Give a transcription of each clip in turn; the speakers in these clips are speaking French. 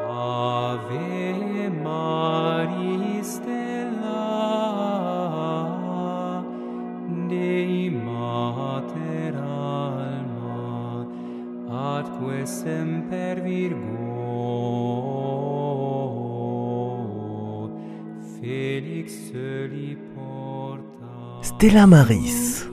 Ave Maris Stella, Dei Mater Alma, atque semper Virgo, Felix soli porta. Stella Maris.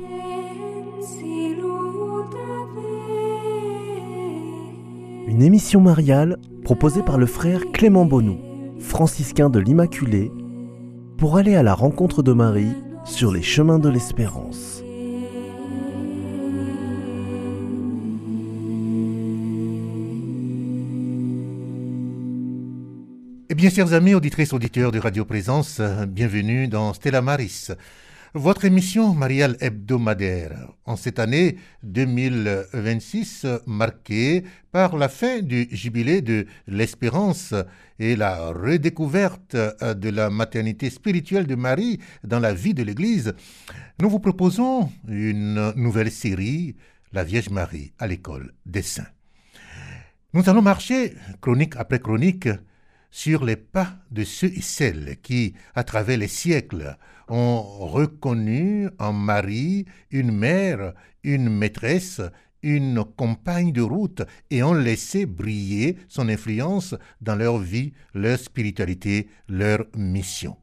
Une émission mariale proposée par le frère Clément Bonou, franciscain de l'Immaculée, pour aller à la rencontre de Marie sur les chemins de l'espérance. Eh bien, chers amis, auditrices, auditeurs de Radio Présence, bienvenue dans Stella Maris, votre émission mariale hebdomadaire en cette année 2026 marquée par la fin du jubilé de l'espérance et la redécouverte de la maternité spirituelle de Marie dans la vie de l'Église. Nous vous proposons une nouvelle série, La Vierge Marie à l'école des saints. Nous allons marcher, chronique après chronique, sur les pas de ceux et celles qui, à travers les siècles, ont reconnu en Marie une mère, une maîtresse, une compagne de route et ont laissé briller son influence dans leur vie, leur spiritualité, leur mission.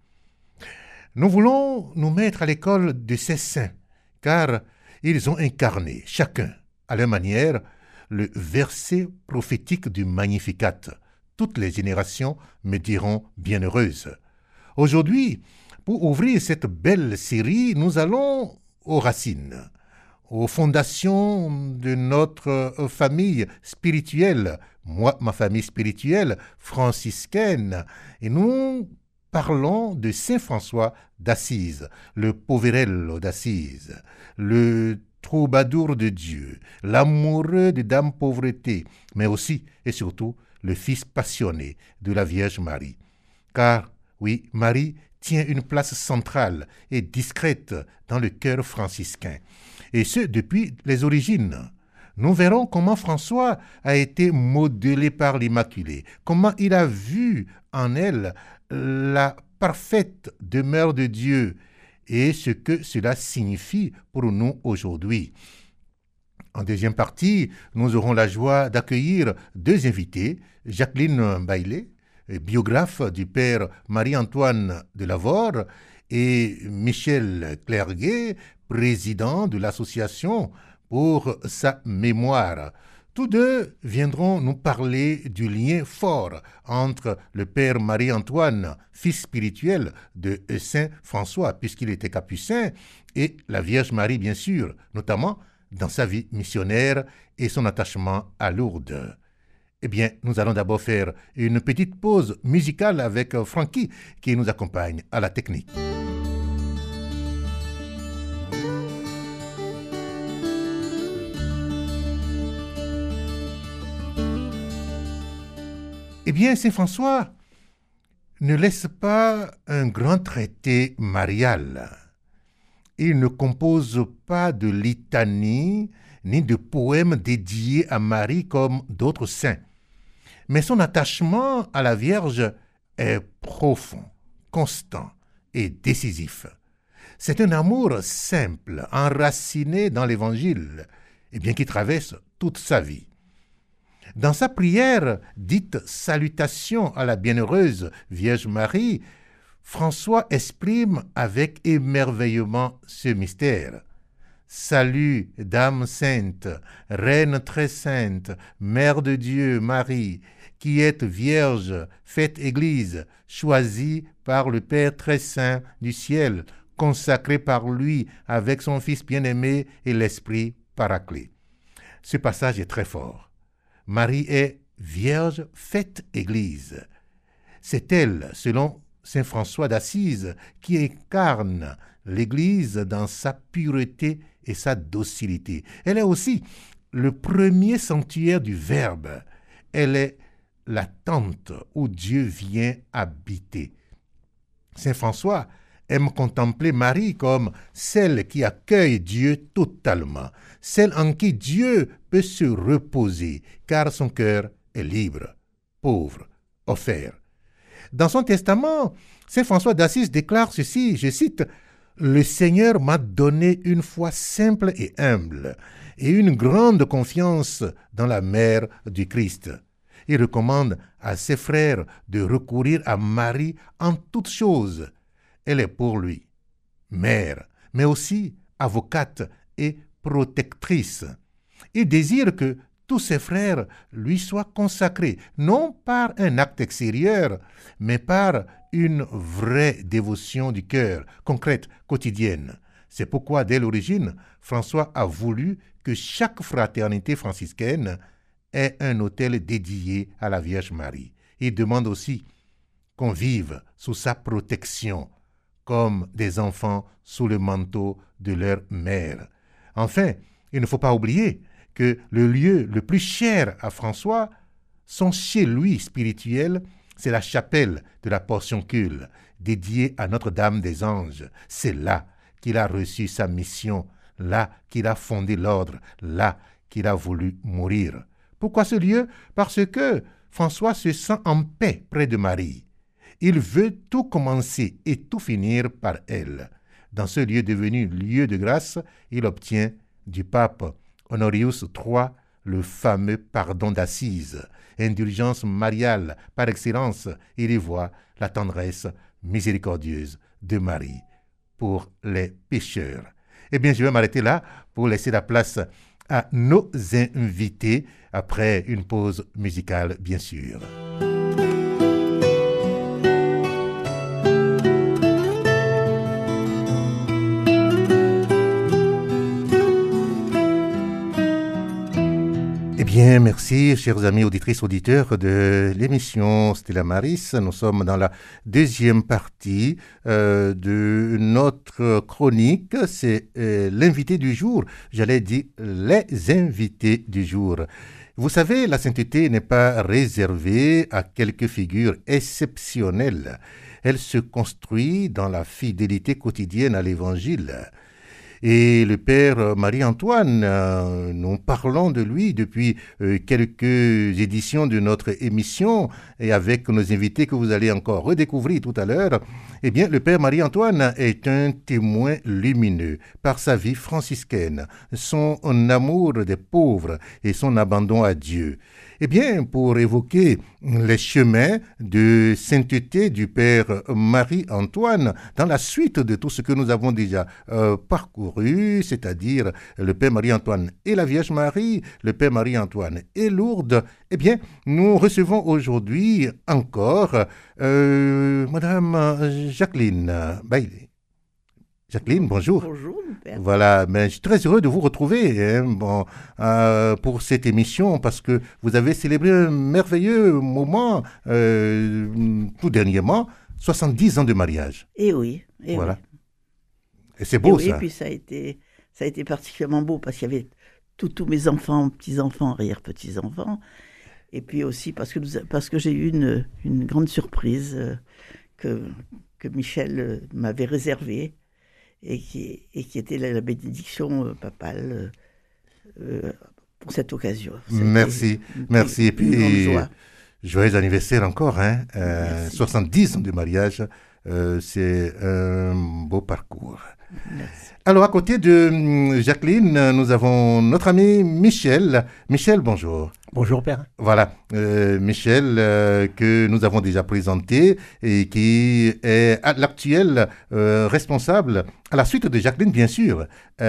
Nous voulons nous mettre à l'école de ces saints, car ils ont incarné, chacun, à leur manière, le verset prophétique du Magnificat. Toutes les générations me diront bienheureuse. Aujourd'hui, pour ouvrir cette belle série, nous allons aux racines, aux fondations de notre famille spirituelle, moi, ma famille spirituelle franciscaine, et nous parlons de Saint François d'Assise, le Poverello d'Assise, le troubadour de Dieu, l'amoureux de Dame Pauvreté, mais aussi et surtout le fils passionné de la Vierge Marie. Car, oui, Marie tient une place centrale et discrète dans le cœur franciscain, et ce depuis les origines. Nous verrons comment François a été modelé par l'Immaculée, comment il a vu en elle la parfaite demeure de Dieu et ce que cela signifie pour nous aujourd'hui. En deuxième partie, nous aurons la joie d'accueillir deux invités, Jacqueline Bailey, biographe du père Marie-Antoine de Lavore, et Michel Clerguet, président de l'association pour sa mémoire. Tous deux viendront nous parler du lien fort entre le père Marie-Antoine, fils spirituel de Saint François, puisqu'il était capucin, et la Vierge Marie, bien sûr, notamment dans sa vie missionnaire et son attachement à Lourdes. Eh bien, nous allons d'abord faire une petite pause musicale avec Francky qui nous accompagne à la technique. Eh bien, Saint François ne laisse pas un grand traité marial. Il ne compose pas de litanie ni de poèmes dédiés à Marie comme d'autres saints. Mais son attachement à la Vierge est profond, constant et décisif. C'est un amour simple, enraciné dans l'Évangile, et bien qui traverse toute sa vie. Dans sa prière, dite « Salutation à la bienheureuse Vierge Marie », François exprime avec émerveillement ce mystère. Salut, Dame sainte, Reine très sainte, Mère de Dieu, Marie, qui êtes Vierge, faite Église, choisie par le Père très saint du ciel, consacrée par lui avec son Fils bien-aimé et l'Esprit Paraclet. Ce passage est très fort. Marie est Vierge, faite Église. C'est elle, selon Saint François d'Assise, qui incarne l'Église dans sa pureté et sa docilité. Elle est aussi le premier sanctuaire du Verbe. Elle est la tente où Dieu vient habiter. Saint François aime contempler Marie comme celle qui accueille Dieu totalement, celle en qui Dieu peut se reposer, car son cœur est libre, pauvre, offert. Dans son testament, saint François d'Assise déclare ceci, je cite, « Le Seigneur m'a donné une foi simple et humble et une grande confiance dans la mère du Christ. » Il recommande à ses frères de recourir à Marie en toutes choses. Elle est pour lui mère, mais aussi avocate et protectrice. Il désire que tous ses frères lui soient consacrés, non par un acte extérieur, mais par une vraie dévotion du cœur, concrète, quotidienne. C'est pourquoi, dès l'origine, François a voulu que chaque fraternité franciscaine ait un autel dédié à la Vierge Marie. Il demande aussi qu'on vive sous sa protection, comme des enfants sous le manteau de leur mère. Enfin, il ne faut pas oublier que le lieu le plus cher à François, son chez lui spirituel, c'est la chapelle de la Portioncule, dédiée à Notre-Dame des Anges. C'est là qu'il a reçu sa mission, là qu'il a fondé l'ordre, là qu'il a voulu mourir. Pourquoi ce lieu? Parce que François se sent en paix près de Marie. Il veut tout commencer et tout finir par elle. Dans ce lieu devenu lieu de grâce, il obtient du pape Honorius III le fameux pardon d'assises, indulgence mariale par excellence. Il y voit la tendresse miséricordieuse de Marie pour les pécheurs. Eh bien, je vais m'arrêter là pour laisser la place à nos invités après une pause musicale, bien sûr. Eh bien, merci, chers amis auditrices, auditeurs de l'émission Stella Maris. Nous sommes dans la deuxième partie de notre chronique. C'est l'invité du jour. J'allais dire les invités du jour. Vous savez, la sainteté n'est pas réservée à quelques figures exceptionnelles. Elle se construit dans la fidélité quotidienne à l'Évangile. Et le père Marie-Antoine, nous parlons de lui depuis quelques éditions de notre émission et avec nos invités que vous allez encore redécouvrir tout à l'heure. Eh bien, le père Marie-Antoine est un témoin lumineux par sa vie franciscaine, son amour des pauvres et son abandon à Dieu. Eh bien, pour évoquer les chemins de sainteté du Père Marie-Antoine, dans la suite de tout ce que nous avons déjà parcouru, c'est-à-dire le Père Marie-Antoine et la Vierge Marie, le Père Marie-Antoine et Lourdes, eh bien, nous recevons aujourd'hui encore Madame Jacqueline Bailey. Jacqueline, bonjour. Bonjour, mon père. Voilà, mais je suis très heureux de vous retrouver pour cette émission parce que vous avez célébré un merveilleux moment tout dernièrement, 70 ans de mariage. Et oui. Voilà. Oui. Et c'est beau, et ça. Et puis ça a été particulièrement beau parce qu'il y avait tous mes enfants, petits-enfants, arrière-petits-enfants. Et puis aussi parce que j'ai eu une grande surprise que Michel m'avait réservée. Et qui était la bénédiction papale pour cette occasion. Merci. Et puis, joyeux anniversaire encore, hein. 70 ans de mariage, c'est un beau parcours. Merci. Alors, à côté de Jacqueline, nous avons notre ami Michel. Michel, bonjour. Bonjour, père. Voilà, Michel, que nous avons déjà présenté et qui est l'actuel responsable, à la suite de Jacqueline, bien sûr,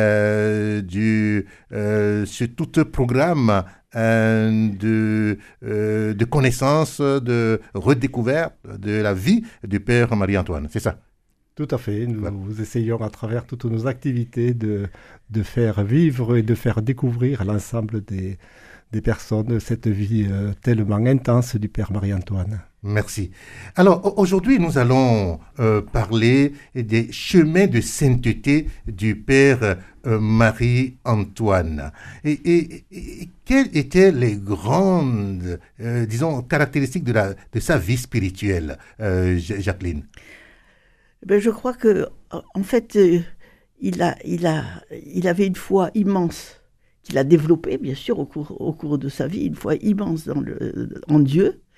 sur tout programme de connaissance, de redécouverte de la vie du Père Marie-Antoine. C'est ça? Tout à fait. Nous essayons à travers toutes nos activités de faire vivre et de faire découvrir à l'ensemble des personnes cette vie tellement intense du Père Marie-Antoine. Merci. Alors, aujourd'hui, nous allons parler des chemins de sainteté du Père Marie-Antoine. Et quelles étaient les grandes, caractéristiques de sa vie spirituelle, Jacqueline? Je crois que, en fait, il avait une foi immense qu'il a développée, bien sûr, au cours de sa vie, une foi immense en Dieu.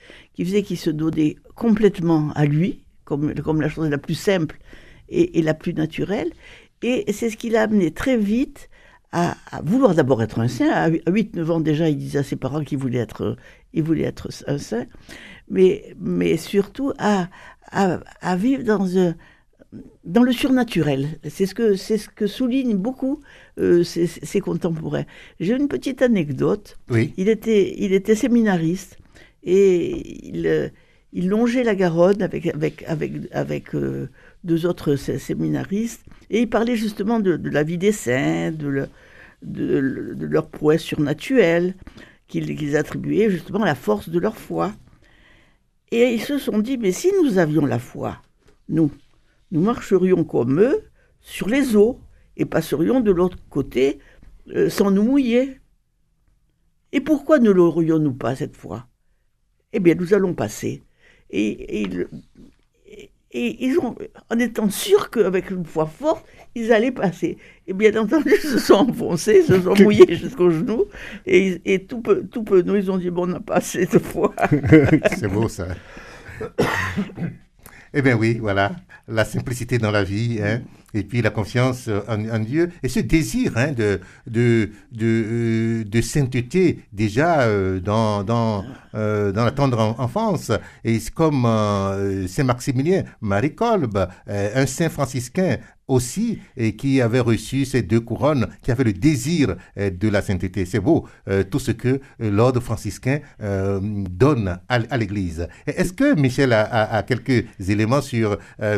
qui faisait qu'il se donnait complètement à lui, comme la chose la plus simple et la plus naturelle. Et c'est ce qui l'a amené très vite à vouloir d'abord être un saint. À 8-9 ans déjà, il disait à ses parents qu'il voulait être un saint, mais surtout à vivre dans le surnaturel. C'est ce que soulignent beaucoup ses contemporains. J'ai une petite anecdote. Oui. Il était séminariste et il longeait la Garonne avec deux autres séminaristes et il parlait justement de la vie des saints, de leur prouesse surnaturelle qu'ils attribuaient justement à la force de leur foi. Et ils se sont dit, mais si nous avions la foi, nous marcherions comme eux sur les eaux et passerions de l'autre côté sans nous mouiller. Et pourquoi ne l'aurions-nous pas cette fois? Eh bien, nous allons passer. Et ils ont, en étant sûrs qu'avec une foi forte, ils allaient passer. Et bien entendu, ils se sont enfoncés, se sont mouillés jusqu'aux genoux. Et tout peu, nous, ils ont dit, bon, on n'a pas assez de foi. C'est beau, ça. Eh bien oui, voilà, la simplicité dans la vie, hein, et puis la confiance en Dieu, et ce désir de sainteté déjà dans la tendre enfance. Et c'est comme Saint Maximilien, Marie Kolb, un saint franciscain aussi, et qui avait reçu ces 2 couronnes, qui avait le désir de la sainteté. C'est beau, tout ce que l'ordre franciscain donne à l'Église. Est-ce que Michel a quelques éléments sur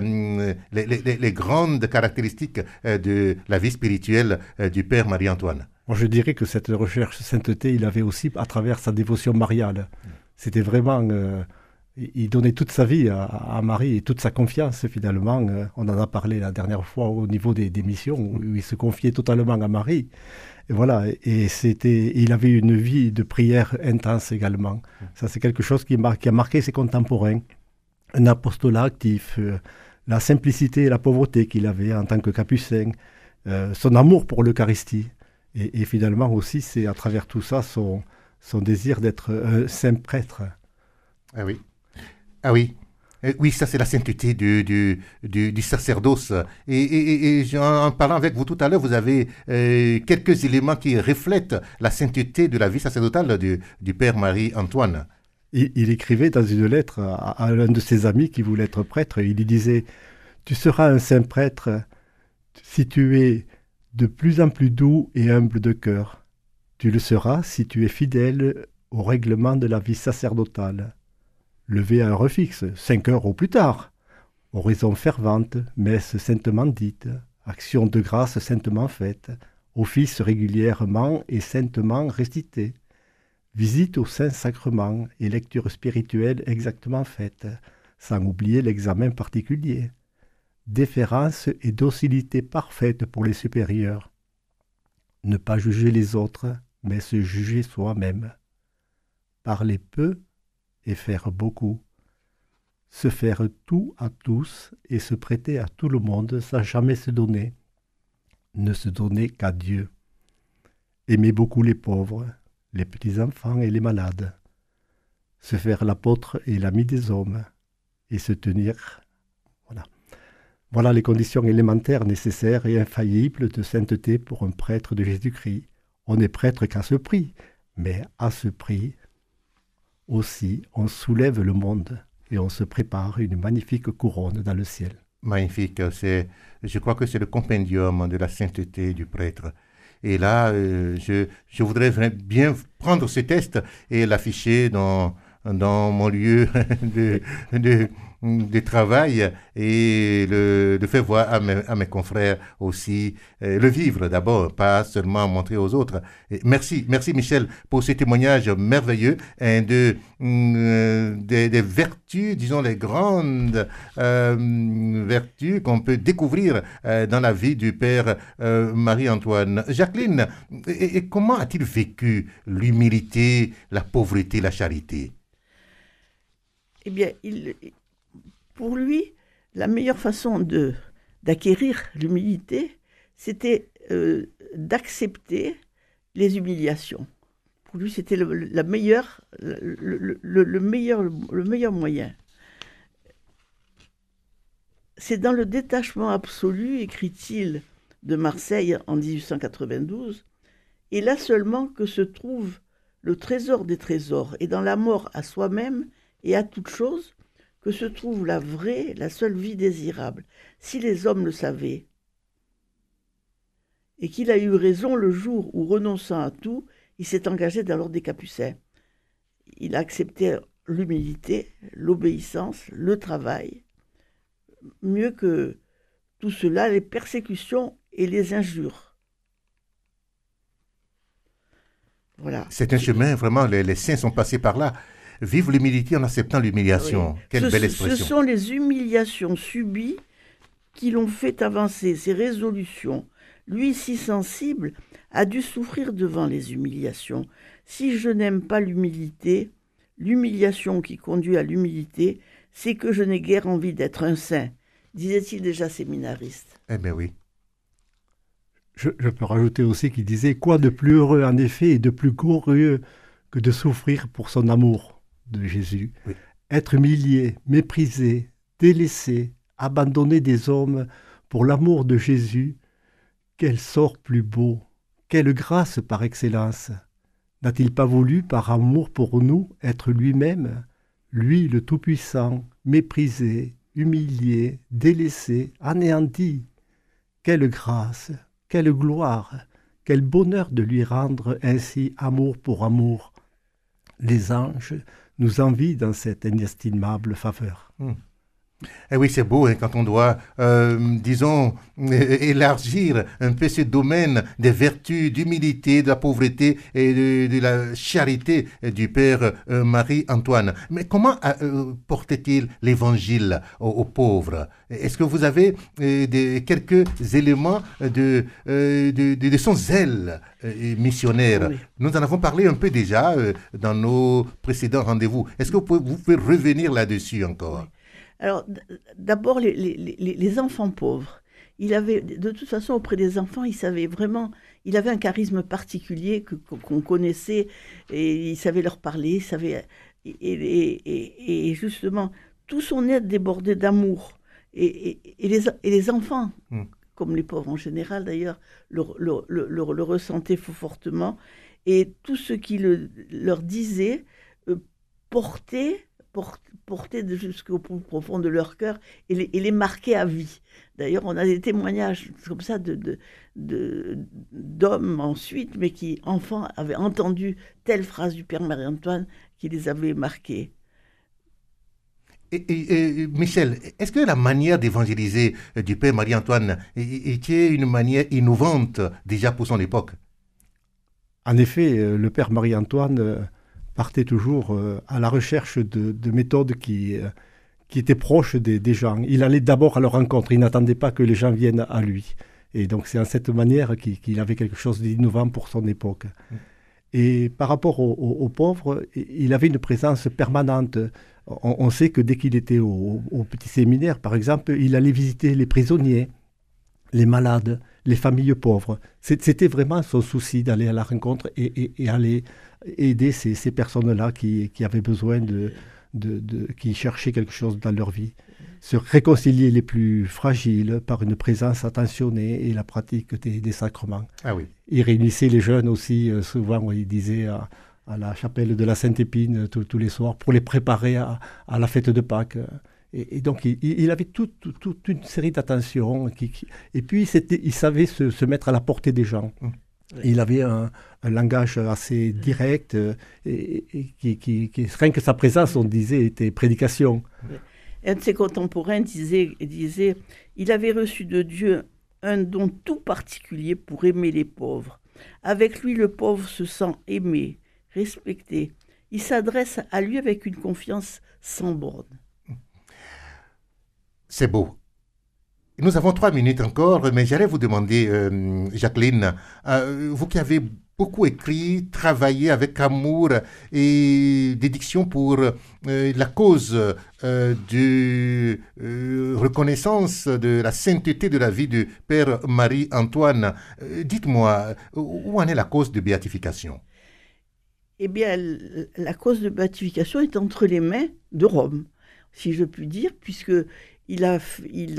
les grandes caractéristiques de la vie spirituelle du Père Marie-Antoine? Moi, je dirais que cette recherche de sainteté, il avait aussi à travers sa dévotion mariale. C'était vraiment... il donnait toute sa vie à Marie et toute sa confiance, finalement. On en a parlé la dernière fois au niveau des missions, où il se confiait totalement à Marie. Et voilà, et il avait une vie de prière intense également. Ça, c'est quelque chose qui a marqué ses contemporains. Un apostolat actif, la simplicité et la pauvreté qu'il avait en tant que capucin, son amour pour l'Eucharistie. Et finalement aussi, c'est à travers tout ça son désir d'être un saint prêtre. Ah oui. Ah oui. Oui, ça c'est la sainteté du sacerdoce. Et en parlant avec vous tout à l'heure, vous avez quelques éléments qui reflètent la sainteté de la vie sacerdotale du Père Marie-Antoine. Il écrivait dans une lettre à l'un de ses amis qui voulait être prêtre, il lui disait « Tu seras un saint prêtre si tu es de plus en plus doux et humble de cœur. Tu le seras si tu es fidèle au règlement de la vie sacerdotale. Levé à heure fixe, 5 heures au plus tard. Oraison fervente, messe saintement dite, action de grâce saintement faite, office régulièrement et saintement récité, visite au Saint-Sacrement et lecture spirituelle exactement faite, sans oublier l'examen particulier, déférence et docilité parfaite pour les supérieurs. Ne pas juger les autres, mais se juger soi-même. Parler peu et faire beaucoup. Se faire tout à tous et se prêter à tout le monde sans jamais se donner. Ne se donner qu'à Dieu. Aimer beaucoup les pauvres, les petits-enfants et les malades. Se faire l'apôtre et l'ami des hommes. Et se tenir. Voilà les conditions élémentaires nécessaires et infaillibles de sainteté pour un prêtre de Jésus-Christ. On n'est prêtre qu'à ce prix, mais à ce prix aussi, on soulève le monde et on se prépare une magnifique couronne dans le ciel. Magnifique, je crois que c'est le compendium de la sainteté du prêtre. Et là, je voudrais bien prendre ce test et l'afficher dans mon lieu de travail et le faire voir à mes confrères aussi, le vivre d'abord, pas seulement montrer aux autres. Et merci Michel pour ce témoignage merveilleux des vertus, disons les grandes vertus qu'on peut découvrir dans la vie du Père Marie-Antoine. Jacqueline, et comment a-t-il vécu l'humilité, la pauvreté, la charité? Eh bien, pour lui, la meilleure façon d'acquérir l'humilité, c'était d'accepter les humiliations. Pour lui, c'était le meilleur moyen. C'est dans le détachement absolu, écrit-il, de Marseille en 1892, et là seulement que se trouve le trésor des trésors, et dans la mort à soi-même et à toute chose, que se trouve la vraie, la seule vie désirable. Si les hommes le savaient, et qu'il a eu raison le jour où, renonçant à tout, il s'est engagé dans l'ordre des Capucins. Il a accepté l'humilité, l'obéissance, le travail, mieux que tout cela, les persécutions et les injures. Voilà. C'est un chemin, vraiment, les saints sont passés par là. Vive l'humilité en acceptant l'humiliation. Oui. Quelle belle expression. Ce sont les humiliations subies qui l'ont fait avancer, ses résolutions. Lui, si sensible, a dû souffrir devant les humiliations. Si je n'aime pas l'humilité, l'humiliation qui conduit à l'humilité, c'est que je n'ai guère envie d'être un saint, disait-il déjà séminariste. Eh bien oui. Je peux rajouter aussi qu'il disait « Quoi de plus heureux en effet et de plus glorieux que de souffrir pour son amour de Jésus, oui. Être humilié, méprisé, délaissé, abandonné des hommes pour l'amour de Jésus, quel sort plus beau, quelle grâce par excellence. N'a-t-il pas voulu, par amour pour nous, être lui-même, lui le Tout-Puissant, méprisé, humilié, délaissé, anéanti? Quelle grâce, quelle gloire, quel bonheur de lui rendre ainsi amour pour amour. Les anges nous envient dans cette inestimable faveur. Eh oui, c'est beau hein, quand on doit, disons, élargir un peu ce domaine des vertus, d'humilité, de la pauvreté et de la charité du Père Marie-Antoine. Mais comment portait-il l'évangile aux pauvres? Est-ce que vous avez quelques éléments de son zèle missionnaire? Oui. Nous en avons parlé un peu déjà dans nos précédents rendez-vous. Est-ce que vous pouvez revenir là-dessus encore? Oui. Alors, d'abord, les enfants pauvres. Il avait, de toute façon, auprès des enfants, il savait vraiment, il avait un charisme particulier qu'on connaissait, et il savait leur parler, il savait, et justement, tout son être débordait d'amour. Et les enfants, comme les pauvres en général d'ailleurs, le ressentaient fortement, et tout ce qu'il leur disait portait jusqu'au plus profond de leur cœur et les marquer à vie. D'ailleurs, on a des témoignages comme ça d'hommes ensuite, mais qui, enfants, avaient entendu telle phrase du Père Marie-Antoine qui les avait marqués. Et Michel, est-ce que la manière d'évangéliser du Père Marie-Antoine était une manière innovante déjà pour son époque? En effet, le Père Marie-Antoine partait toujours à la recherche de méthodes qui étaient proches des gens. Il allait d'abord à leur rencontre, il n'attendait pas que les gens viennent à lui. Et donc c'est en cette manière qu'il avait quelque chose d'innovant pour son époque. Et par rapport aux pauvres, il avait une présence permanente. On sait que dès qu'il était au petit séminaire, par exemple, il allait visiter les prisonniers, les malades, les familles pauvres. C'était vraiment son souci d'aller à la rencontre et aller aider ces personnes-là qui avaient besoin qui cherchaient quelque chose dans leur vie. Se réconcilier les plus fragiles par une présence attentionnée et la pratique des sacrements. Ah oui. Il réunissait les jeunes aussi, souvent, il disait à la chapelle de la Sainte-Épine tous les soirs pour les préparer à la fête de Pâques. Et donc, il avait toute une série d'attentions. Et puis, il savait se mettre à la portée des gens. Il avait un langage assez direct et rien que sa présence, on disait, était prédication. Un de ses contemporains disait il avait reçu de Dieu un don tout particulier pour aimer les pauvres. Avec lui, le pauvre se sent aimé, respecté. Il s'adresse à lui avec une confiance sans borne. C'est beau. Nous avons 3 minutes encore, mais j'allais vous demander, Jacqueline, vous qui avez beaucoup écrit, travaillé avec amour et dédiction pour la cause de reconnaissance de la sainteté de la vie du Père Marie-Antoine. Dites-moi, où en est la cause de béatification? eh bien, la cause de béatification est entre les mains de Rome, si je puis dire, puisque il est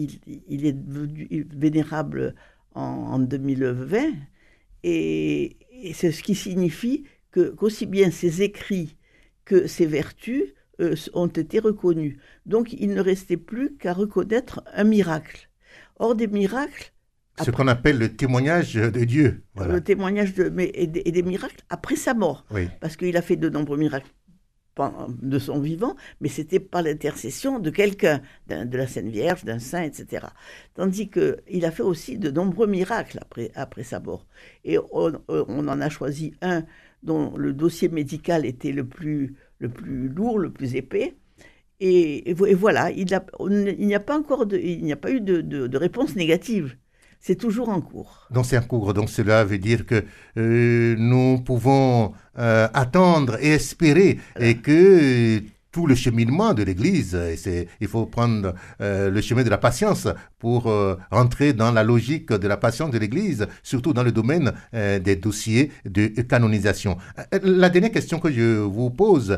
devenu vénérable en 2020, et c'est ce qui signifie qu'aussi bien ses écrits que ses vertus ont été reconnus. Donc, il ne restait plus qu'à reconnaître un miracle. Or, des miracles... Ce qu'on appelle le témoignage de Dieu. Voilà. Le témoignage et des miracles après sa mort. Oui. Parce qu'il a fait de nombreux miracles de son vivant, mais c'était par l'intercession de quelqu'un, de la Sainte Vierge, d'un saint, etc. Tandis qu'il a fait aussi de nombreux miracles après sa mort. Et on en a choisi un dont le dossier médical était le plus lourd, le plus épais. Et voilà, il n'y a pas eu de réponse négative. C'est toujours en cours. Donc c'est en cours. Donc cela veut dire que nous pouvons attendre et espérer et que tout le cheminement de l'Église, il faut prendre le chemin de la patience pour entrer dans la logique de la patience de l'Église, surtout dans le domaine des dossiers de canonisation. La dernière question que je vous pose,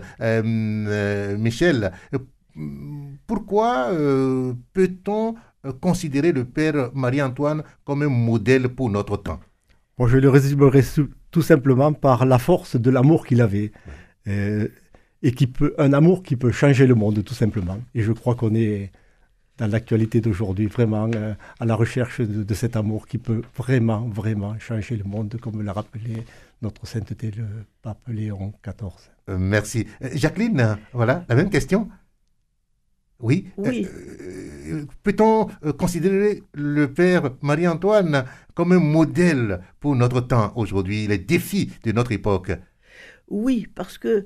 Michel, pourquoi peut-on considérer le Père Marie-Antoine comme un modèle pour notre temps? Bon, je le résumerai tout simplement par la force de l'amour qu'il avait, et un amour qui peut changer le monde, tout simplement. Et je crois qu'on est dans l'actualité d'aujourd'hui vraiment à la recherche de cet amour qui peut vraiment, vraiment changer le monde, comme l'a rappelé notre sainteté, le pape Léon XIV. Merci. Jacqueline, voilà, la même question. Oui. Peut-on considérer le Père Marie-Antoine comme un modèle pour notre temps aujourd'hui, les défis de notre époque? Oui, parce que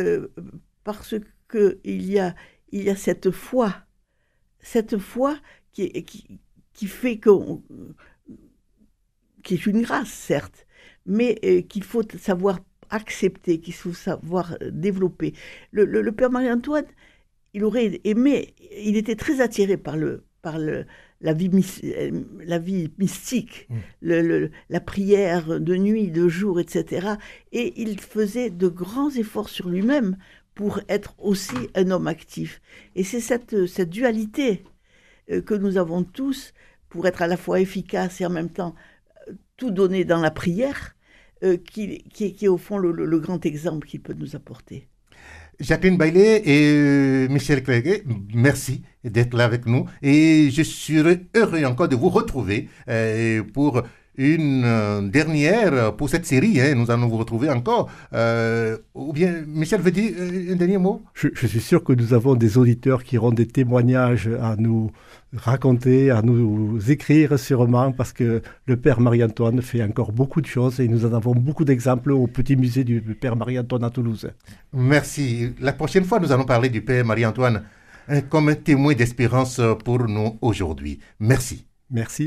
il y a cette foi qui fait qui est une grâce, certes, mais qu'il faut savoir accepter, qu'il faut savoir développer. Le Père Marie-Antoine, il aurait aimé, il était très attiré par la vie mystique, la prière de nuit, de jour, etc. Et il faisait de grands efforts sur lui-même pour être aussi un homme actif. Et c'est cette dualité que nous avons tous pour être à la fois efficace et en même temps tout donner dans la prière, qui est au fond le grand exemple qu'il peut nous apporter. Jacqueline Baillet et Michel Clerguet, merci d'être là avec nous. Et je serai heureux encore de vous retrouver pour une dernière, pour cette série. Nous allons vous retrouver encore. Ou bien, Michel veut dire un dernier mot? Je suis sûr que nous avons des auditeurs qui auront des témoignages à nous raconter, à nous écrire sûrement, parce que le Père Marie-Antoine fait encore beaucoup de choses et nous en avons beaucoup d'exemples au petit musée du Père Marie-Antoine à Toulouse. Merci. La prochaine fois, nous allons parler du Père Marie-Antoine comme un témoin d'espérance pour nous aujourd'hui. Merci. Merci.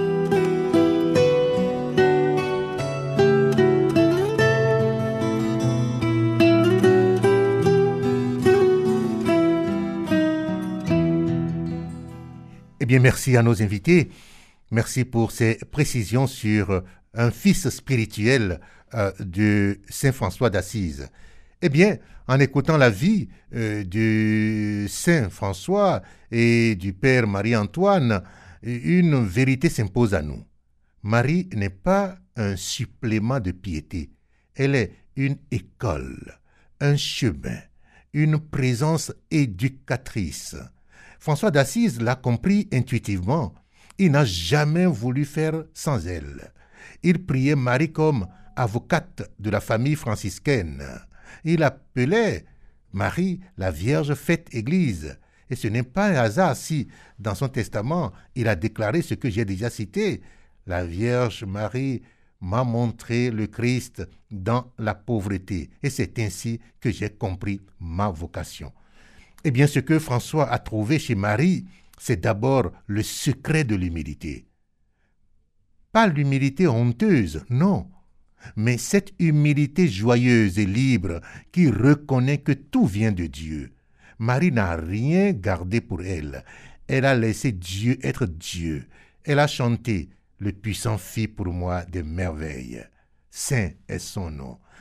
Eh bien, merci à nos invités. Merci pour ces précisions sur un fils spirituel de Saint François d'Assise. Eh bien, en écoutant la vie de Saint François et du Père Marie-Antoine, une vérité s'impose à nous. Marie n'est pas un supplément de piété. Elle est une école, un chemin, une présence éducatrice. François d'Assise l'a compris intuitivement. Il n'a jamais voulu faire sans elle. Il priait Marie comme avocate de la famille franciscaine. Il appelait Marie la Vierge faite Église. Et ce n'est pas un hasard si, dans son testament, il a déclaré ce que j'ai déjà cité. La Vierge Marie m'a montré le Christ dans la pauvreté. Et c'est ainsi que j'ai compris ma vocation. Eh bien, ce que François a trouvé chez Marie, c'est d'abord le secret de l'humilité. Pas l'humilité honteuse, non, mais cette humilité joyeuse et libre qui reconnaît que tout vient de Dieu. Marie n'a rien gardé pour elle. Elle a laissé Dieu être Dieu. Elle a chanté « Le puissant fit pour moi des merveilles ». Saint est son nom.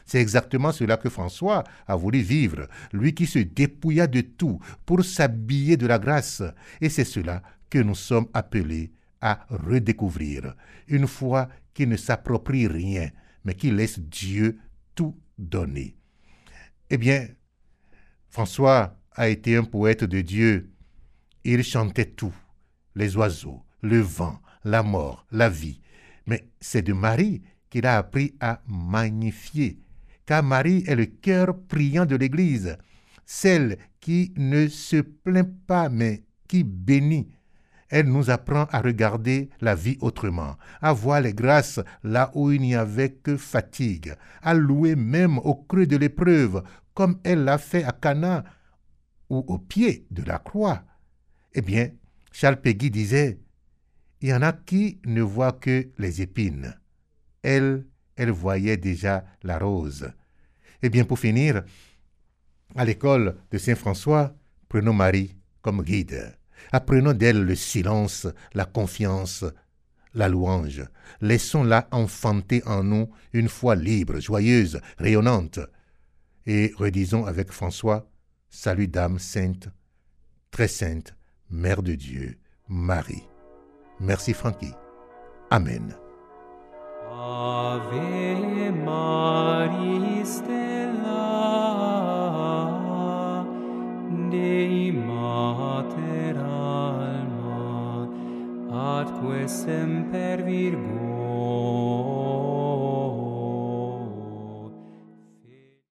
C'est exactement cela que François a voulu vivre, lui qui se dépouilla de tout pour s'habiller de la grâce. Et c'est cela que nous sommes appelés à redécouvrir, une foi qui ne s'approprie rien, mais qui laisse Dieu tout donner. Eh bien, François a été un poète de Dieu. Il chantait tout, les oiseaux, le vent, la mort, la vie. Mais c'est de Marie qu'il a appris à magnifier, car Marie est le cœur priant de l'Église, celle qui ne se plaint pas, mais qui bénit. Elle nous apprend à regarder la vie autrement, à voir les grâces là où il n'y avait que fatigue, à louer même au creux de l'épreuve, comme elle l'a fait à Cana ou au pied de la croix. Eh bien, Charles Péguy disait, il y en a qui ne voient que les épines. Elle voyait déjà la rose. Eh bien, pour finir, à l'école de Saint-François, prenons Marie comme guide. Apprenons d'elle le silence, la confiance, la louange. Laissons-la enfanter en nous une foi libre, joyeuse, rayonnante. Et redisons avec François, salut dame sainte, très sainte, Mère de Dieu, Marie. Merci Francky. Amen. Ave Maria Stella Dei Mater Alma atque semper Virgo